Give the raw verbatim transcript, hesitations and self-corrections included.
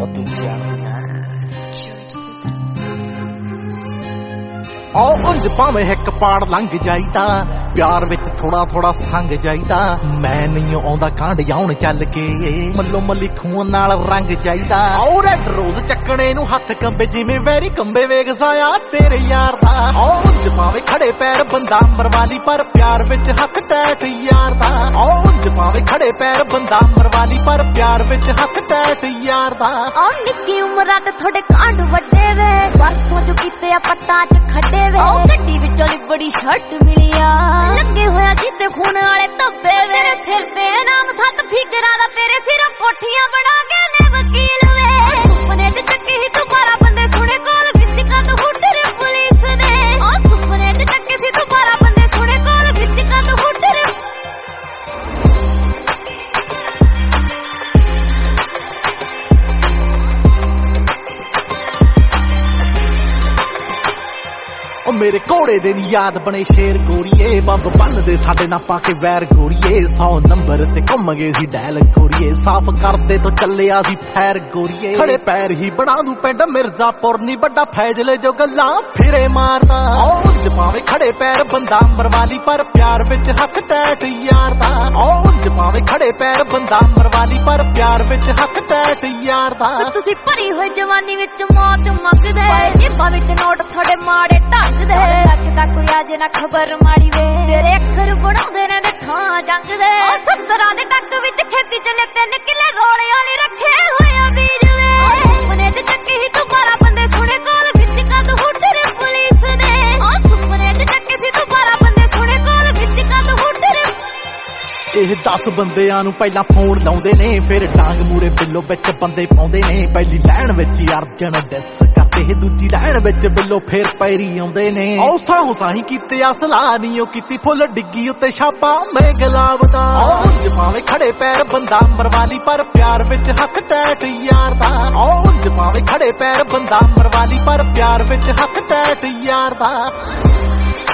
ਤੂੰ ਜਾਣਦੀ ਹੈ ਆ ਉਂਝ ਭਾਵੇਂ ਇੱਕ ਪਾੜ ਲੰਘ ਜਾਈਦਾ ਪਿਆਰ ਵਿੱਚ ਥੋੜਾ ਥੋੜਾ ਸੰਗ ਜਾਈਦਾ ਮੈਂ ਨਹੀਂ ਆਉਂਦਾ ਕਾਂਡ ਜਾਉਣ ਚੱਲ ਕੇ ਮੱਲੋ ਮੱਲੀ ਖੂਨ ਨਾਲ ਰੰਗ ਜਾਈਦਾ ਆਉ ਰੈਡ ਰੋਜ਼ ਚੱਕਣੇ ਨੂੰ ਹੱਥ ਕੰਬੇ ਜਿਵੇਂ ਵੈਰੀ ਕੰਬੇ ਵੇਗ ਸਾਇਆ ਤੇਰੇ ਯਾਰ ਦਾ ਆ ਉਂਝ ਭਾਵੇਂ ਖੜੇ ਪੈਰ ਬੰਦਾ ਮਰਵਾਲੀ ਪਰ ਪਿਆਰ ਵਿੱਚ ਹੱਥ ਟੈਟ ਯਾਰ ਦਾ ਆ ਉਂਝ ਭਾਵੇਂ ਖੜੇ ਪੈਰ ਬੰਦਾ ਮਰਵਾਲੀ ਪਰ ਪਿਆਰ ਵਿੱਚ ਹੱਥ ਟੈਟ ਯਾਰ ਦਾ ਆ ਨਿੱਕੀ ਉਮਰਾਂ ਤੇ ਥੋੜੇ ਕਾਂਡ ਵੱਡੇ ਵੇ ਵਰਸੋਂ ਚ ਕੀਤੇ ਆ ਪੱਟਾਂ ਚ ਖੱਡੇ ਵੇ ਉਹ ਗੱਡੀ ਵਿੱਚੋਂ ਲਿਬੜੀ ਸ਼ਰਟ ਮਿਲਿਆ ਲੱਗੇ ਹੋਇਆ ਜਿੱਤੇ ਖੂਨ ਵਾਲੇ ਧੱਬੇ ਤੇਰੇ ਸਿਰ ਤੇ ਨਾਮ ਸੱਤ ਫਿਕਰਾਂ ਦਾ ਤੇਰੇ ਸਿਰੋਂ ਕੋਠੀਆਂ ਬਣਾ ਕੇ ਨੇ ਵਕੀਲ ਵੇ ਸੁਪਨੇ ਚ ਚੱਕੇ ਹੀ ਤੂੰ ਬਾਰਾਂ ਬੰਦੇ ਸੁਣੇ ਕੋਲ ਵਿੱਚ ਕਦ ਹੁੱਟਦੇ ਰੇ ਪੁਲਿਸ ਨੇ ਉਹ ਸੁਪਨੇ ਚ ਚੱਕੇ ਸੀ ਤੂੰ ਬਾਰਾਂ ਬੰਦੇ ਸੁਣੇ ਕੋਲ ਵਿੱਚ ਕਦ ਹੁੱਟਦੇ ਰੇ ਉਹ ਮੇਰੇ ਘੋੜੇ ਦੇ ਨੀ ਯਾਦ ਬਣੇ ਸ਼ੇਰ ਗੋਰੀਏ ਬੰਬ ਬੰਨਦੇ ਸਾਡੇ ਨਾਲ ਪਾ ਕੇ ਵੈਰ ਗੋਰੀਏ ਸੌ ਨੰਬਰ ਤੇ ਘੁੰਮ ਗਏ ਸੀ ਡੈਲ ਗੋਰੀਏ ਸਾਫ਼ ਕਰਦੇ ਤੋਂ ਚੱਲਿਆ ਸੀ ਫੈਰ ਗੋਰੀਏ ਖੜੇ ਪੈਰ ਹੀ ਬਣਾ ਦੂ ਪਿੰਡ ਮਿਰਜ਼ਾਪੁਰ ਨੀ ਵੱਡਾ ਫੈਜਲੇ ਜੋ ਗੱਲਾਂ ਫਿਰੇ ਮਾਰਦਾ ਉਂਝ ਭਾਵੇਂ ਖੜੇ ਪੈਰ ਬੰਦਾ ਮਰਵਾਲੀ ਪਰ ਪਿਆਰ ਵਿੱਚ ਹੱਥ ਟੈਟ ਯਾਰ ਦਾ ਉਂਝ ਭਾਵੇਂ ਖੜੇ ਪੈਰ ਬੰਦਾ ਮਰਵਾਲੀ ਪਰ ਪਿਆਰ ਵਿੱਚ ਹੱਥ ਟੈਟ ਯਾਰ ਦਾ ਤੁਸੀਂ ਭਰੀ ਹੋਈ ਜਵਾਨੀ ਵਿੱਚ ਮੌਤ ਮੰਗਦੇ ਜੇਬਾਂ ਵਿੱਚ ਨੋਟ ਤੁਹਾਡੇ ਮਾੜੇ ਢੱਕ ਲੱਖ ਦਾ ਕੋਈ ਅਜੇ ਨਾ ਖਬਰ ਮਾੜੀ ਵੇ ਤੇਰੇ ਅੱਖਰ ਬਣਾਉਂਦੇ ਨੇ ਤੇ ਠਾਂ ਜੰਗ ਦੇ ਸੱਤਰਾਂ ਦੇ ਟੱਕ ਵਿੱਚ ਖੇਤੀ ਚੱਲੇ ਤਿੰਨ ਕਿੱਲੇ ਰੋਲੇ ਵਾਲੀ ਰੱਖੇ ਹੋਇਆ ਬੀਜ ਵੇ ਸੁਪਨੇ ਚ ਚੱਕੇ ਹੀ ਤੂੰ ਬਾਰਾਂ ਬੰਦੇ ਸੁਣੇ ਕੋਲ ਵਿੱਚ ਕਦ ਹੁੱਟਦੇ ਰੇ ਪੁਲਿਸ ਨੇ ਉਹ ਸੁਪਨੇ ਚ ਚੱਕੇ ਸੀ ਤੂੰ ਬਾਰਾਂ ਬੰਦੇ ਸੁਣੇ ਕੋਲ ਵਿੱਚ ਕਦ ਹੁੱਟਦੇ ਰੇ ਇਹ ਦਸ ਬੰਦਿਆਂ ਨੂੰ ਪਹਿਲਾਂ ਫੋਨ ਲਾਉਂਦੇ ਨੇ ਫਿਰ ਡਾਂਗ ਮੂਰੇ ਬਿੱਲੋ ਵਿੱਚ ਬੰਦੇ ਪਾਉਂਦੇ ਨੇ ਪਹਿਲੀ ਲੈਣ ਵਿੱਚ ਅਰਜਨ ਡਿਸ ਕਰਦੇ ਦੂਜੀ ਲੈਣ ਵਿੱਚ ਬਿੱਲੋ ਫੇਰ ਪੈਰੀ ਆਉਂਦੇ ਨੇ ਔਸਾ ਹੁਸਾਂ ਹੀ ਕੀਤੇ ਆ ਸਲਾਹ ਨਹੀਂ ਉਹ ਕੀਤੀ ਫੁੱਲ ਡਿੱਗੀ ਉੱਤੇ ਛਾਪਾ ਮੈਂ ਗਲਾਵਦਾ ਉਂਝ ਭਾਵੇਂ ਖੜੇ ਪੈਰ ਬੰਦਾ ਮਰਵਾਲੀ ਪਰ ਪਿਆਰ ਵਿੱਚ ਹੱਥ ਟੈਟ ਯਾਰ ਦਾ ਉਂਝ ਭਾਵੇਂ ਖੜੇ ਪੈਰ ਬੰਦਾ ਮਰਵਾਲੀ ਪਰ ਪਿਆਰ ਵਿੱਚ ਹੱਥ ਟੈਟ ਯਾਰ ਦਾ